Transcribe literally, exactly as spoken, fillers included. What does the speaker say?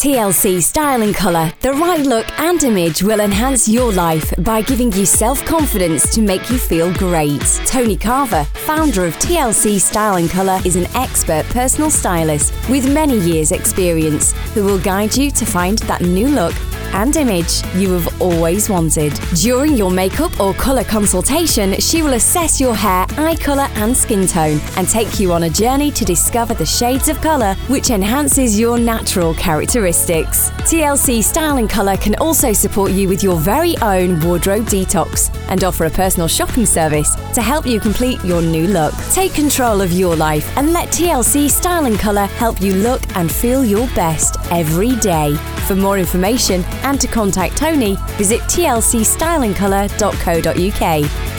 T L C Style and Colour. The right look and image will enhance your life by giving you self-confidence to make you feel great. Tony Carver, founder of T L C Style and Colour, is an expert personal stylist with many years' experience who will guide you to find that new look and image you have always wanted. During your makeup or colour consultation, she will assess your hair, eye colour and skin tone and take you on a journey to discover the shades of colour which enhances your natural characteristics. T L C Style and Colour can also support you with your very own wardrobe detox and offer a personal shopping service to help you complete your new look. Take control of your life and let T L C Style and Colour help you look and feel your best every day. For more information and to contact Tony, visit t l c style and colour dot co dot u k.